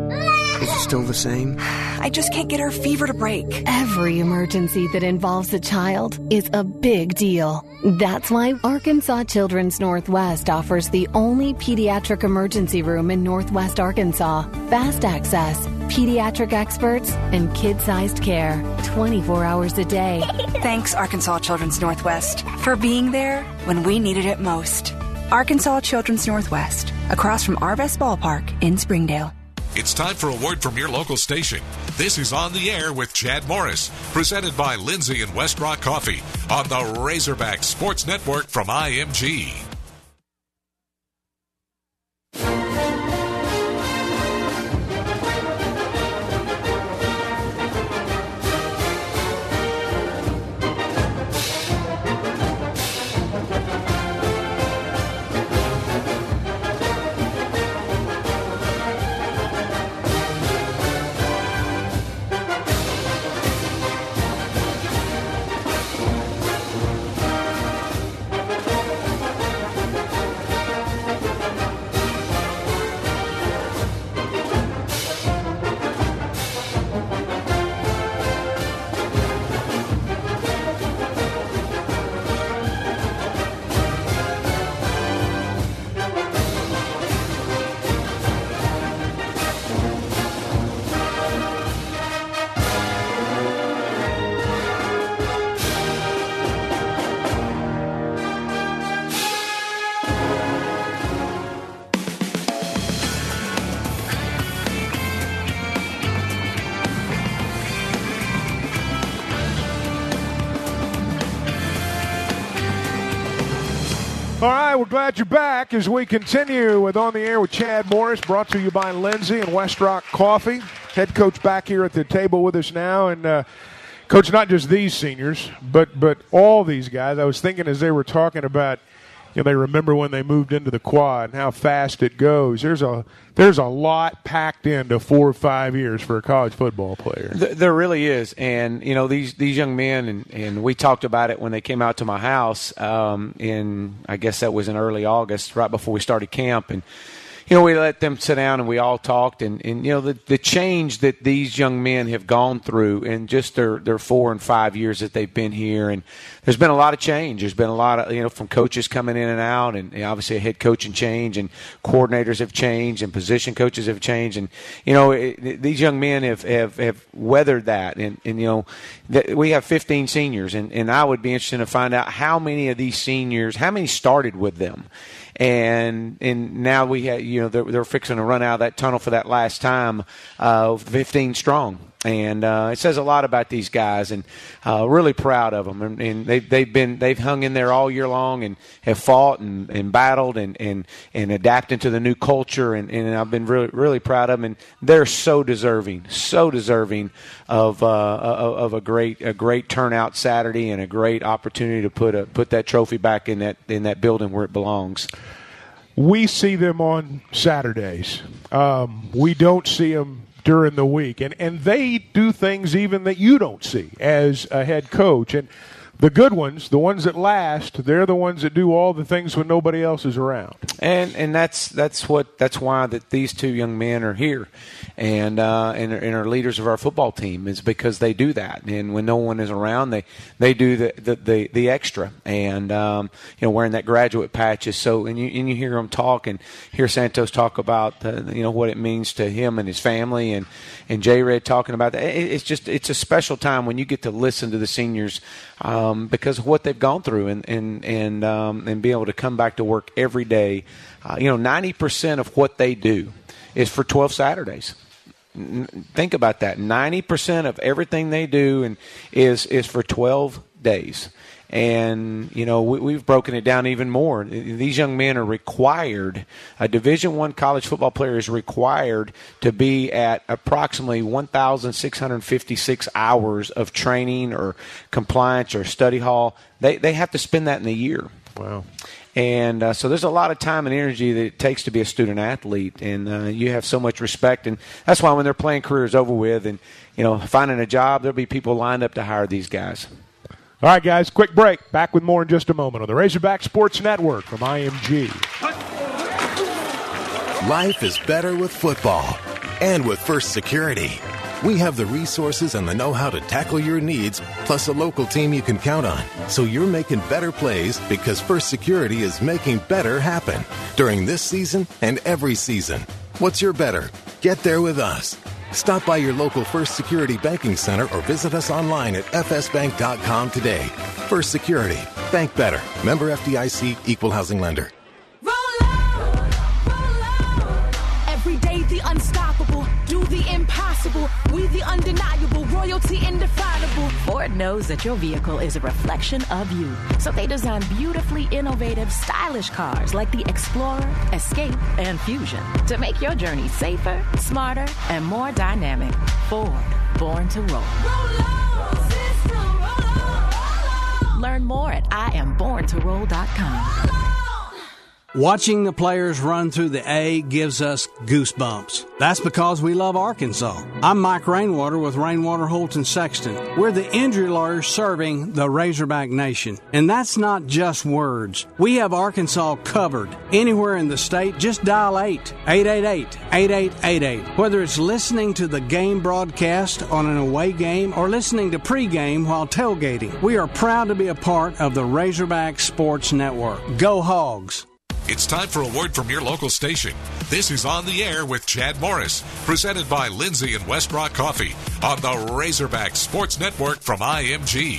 Is it still the same? I just can't get our fever to break. Every emergency that involves a child is a big deal. That's why Arkansas Children's Northwest offers the only pediatric emergency room in Northwest Arkansas. Fast access, pediatric experts, and kid-sized care twenty-four hours a day. Thanks, Arkansas Children's Northwest, for being there when we needed it most. Arkansas Children's Northwest, across from Arvest Ballpark in Springdale. It's time for a word from your local station. This is On the Air with Chad Morris, presented by Lindsay and West Rock Coffee on the Razorback Sports Network from I M G. All right, we're glad you're back as we continue with On the Air with Chad Morris, brought to you by Lindsay and West Rock Coffee. Head coach back here at the table with us now. And, uh, Coach, not just these seniors, but but all these guys. I was thinking as they were talking about, you know, they remember when they moved into the quad and how fast it goes. There's a there's a lot packed into four or five years for a college football player. There really is, and you know these these young men, and, and we talked about it when they came out to my house um, in I guess that was in early August, right before we started camp, and. You know, we let them sit down and we all talked, and, and you know, the, the change that these young men have gone through in just their, their four and five years that they've been here. And there's been a lot of change. There's been a lot of, you know, from coaches coming in and out, and, and obviously a head coaching change, and coordinators have changed, and position coaches have changed. And, you know, it, it, these young men have, have, have weathered that. And, and you know, th- we have fifteen seniors, and, and I would be interested to find out how many of these seniors, how many started with them. And and now we have, you know, they're, they're fixing to run out of that tunnel for that last time, uh, fifteen strong. And uh, it says a lot about these guys, and uh, really proud of them. And, and they've they've been they've hung in there all year long, and have fought and, and battled and, and, and adapting to the new culture. And, and I've been really really proud of them. And they're so deserving, so deserving of uh, of a great a great turnout Saturday, and a great opportunity to put a put that trophy back in that in that building where it belongs. We see them on Saturdays. Um, we don't see them during the week. And, and they do things even that you don't see as a head coach. And the good ones, the ones that last, they're the ones that do all the things when nobody else is around. And and that's that's what that's why that these two young men are here, and uh, and, and are leaders of our football team, is because they do that. And when no one is around, they they do the the, the, the extra. And um, you know, wearing that graduate patch is so. And you and you hear them talk, and hear Santos talk about uh, you know what it means to him and his family, and and J Red talking about that. It, it's just it's a special time when you get to listen to the seniors. Um, because of what they've gone through, and and and, um, and be able to come back to work every day. Uh, you know, ninety percent of what they do is for twelve Saturdays. N- think about that. ninety percent of everything they do and is is for twelve days. And, you know, we, we've broken it down even more. These young men are required, a Division One college football player is required to be at approximately one thousand six hundred fifty-six hours of training or compliance or study hall. They, they have to spend that in a year. Wow. And uh, so there's a lot of time and energy that it takes to be a student athlete, and uh, you have so much respect. And that's why when their playing career is over with and, you know, finding a job, there'll be people lined up to hire these guys. All right, guys, quick break. Back with more in just a moment on the Razorback Sports Network from I M G. Life is better with football. And with First Security. We have the resources and the know-how to tackle your needs, plus a local team you can count on. So you're making better plays because First Security is making better happen during this season and every season. What's your better? Get there with us. Stop by your local First Security Banking Center or visit us online at f s bank dot com today. First Security. Bank better. Member F D I C, Equal Housing Lender. Roll out, roll out. Every day the unstoppable, do the impossible. We the undeniable, royalty indefinable. Ford knows that your vehicle is a reflection of you. So they design beautifully innovative, stylish cars like the Explorer, Escape, and Fusion to make your journey safer, smarter, and more dynamic. Ford, born to roll. Roll out, sister, roll out, roll out. Learn more at I am born to roll dot com. Watching the players run through the A gives us goosebumps. That's because we love Arkansas. I'm Mike Rainwater with Rainwater Holt and Sexton. We're the injury lawyers serving the Razorback Nation. And that's not just words. We have Arkansas covered. Anywhere in the state, just dial eight eight eight eight, eight eight eight eight. Whether it's listening to the game broadcast on an away game or listening to pregame while tailgating, we are proud to be a part of the Razorback Sports Network. Go Hogs! It's time for a word from your local station. This is On the Air with Chad Morris, presented by Lindsay and West Rock Coffee on the Razorback Sports Network from I M G.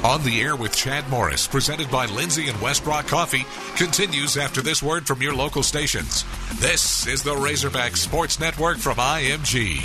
On the Air with Chad Morris, presented by Lindsay and West Rock Coffee, continues after this word from your local stations. This is the Razorback Sports Network from I M G.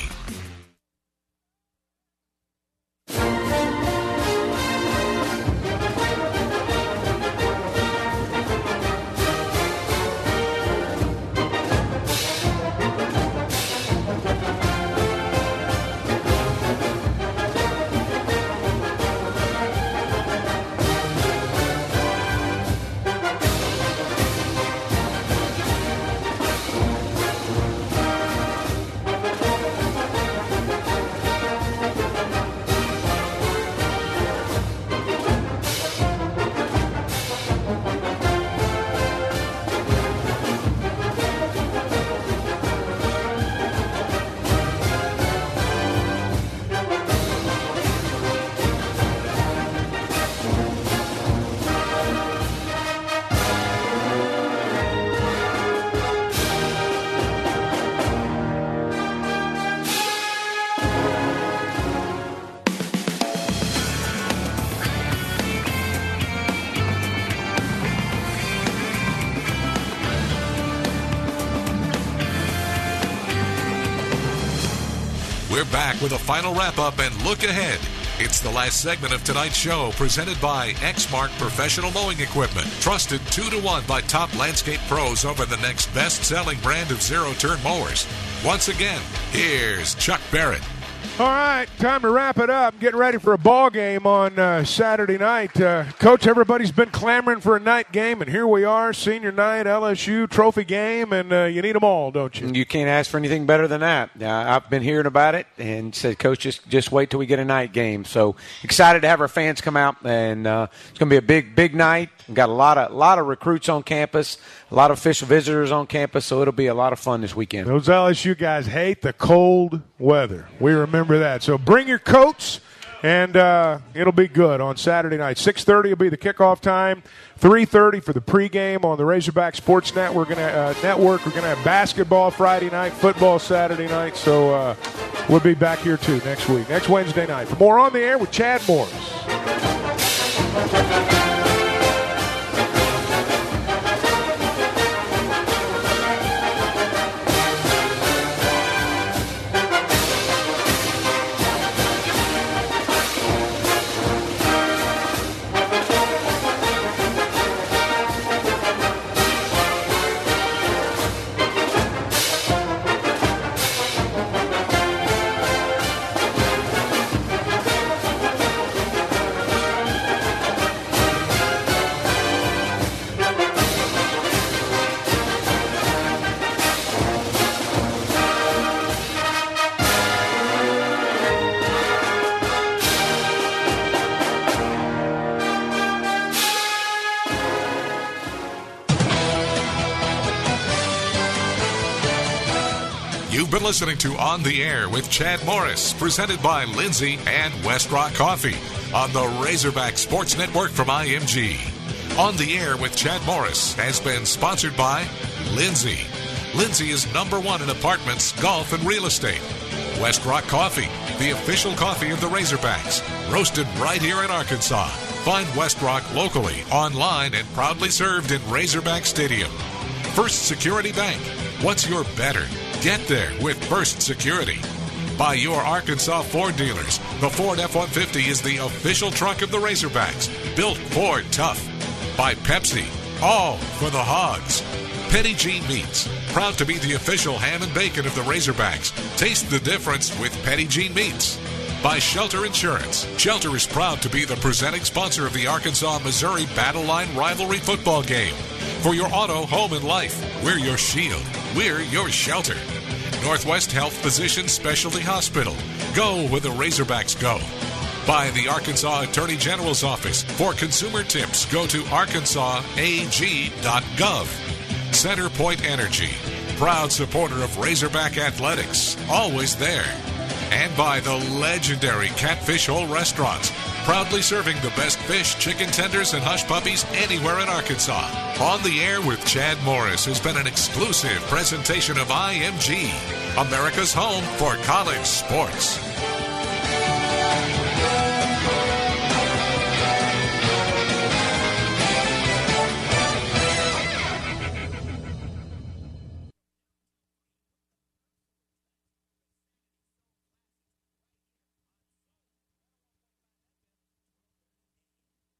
We're back with a final wrap-up and look ahead. It's the last segment of tonight's show, presented by Exmark Professional Mowing Equipment. Trusted two to one by top landscape pros over the next best-selling brand of zero-turn mowers. Once again, here's Chuck Barrett. All right, time to wrap it up. Getting ready for a ball game on uh, Saturday night. Uh, Coach, everybody's been clamoring for a night game, and here we are, senior night, L S U trophy game, and uh, you need them all, don't you? You can't ask for anything better than that. Uh, I've been hearing about it and said, Coach, just, just wait till we get a night game. So excited to have our fans come out, and uh, it's going to be a big, big night. We've got a lot of, lot of recruits on campus, a lot of official visitors on campus, so it'll be a lot of fun this weekend. Those L S U guys hate the cold weather. We remember that. So bring your coats, and uh, it'll be good on Saturday night. six thirty will be the kickoff time. three thirty for the pregame on the Razorback Sports Network. We're going to uh, network. We're going to have basketball Friday night, football Saturday night. So uh, we'll be back here, too, next week, next Wednesday night. For more On the Air with Chad Morris. You've been listening to On the Air with Chad Morris, presented by Lindsay and West Rock Coffee on the Razorback Sports Network from I M G. On the Air with Chad Morris has been sponsored by Lindsay. Lindsay is number one in apartments, golf, and real estate. West Rock Coffee, the official coffee of the Razorbacks, roasted right here in Arkansas. Find West Rock locally, online, and proudly served in Razorback Stadium. First Security Bank. What's your better? Get there with First Security. By your Arkansas Ford dealers, the Ford F one fifty is the official truck of the Razorbacks, built Ford tough. By Pepsi, all for the Hogs. Petit Jean Meats, proud to be the official ham and bacon of the Razorbacks. Taste the difference with Petit Jean Meats. By Shelter Insurance. Shelter is proud to be the presenting sponsor of the Arkansas-Missouri Battle Line rivalry football game. For your auto, home, and life, we're your shield. We're your shelter. Northwest Health Physicians Specialty Hospital. Go where the Razorbacks go. By the Arkansas Attorney General's Office. For consumer tips, go to arkansas a g dot gov. Centerpoint Energy. Proud supporter of Razorback Athletics. Always there. And by the legendary Catfish Hole Restaurants. Proudly serving the best fish, chicken tenders, and hush puppies anywhere in Arkansas. On the Air with Chad Morris has been an exclusive presentation of I M G, America's home for college sports.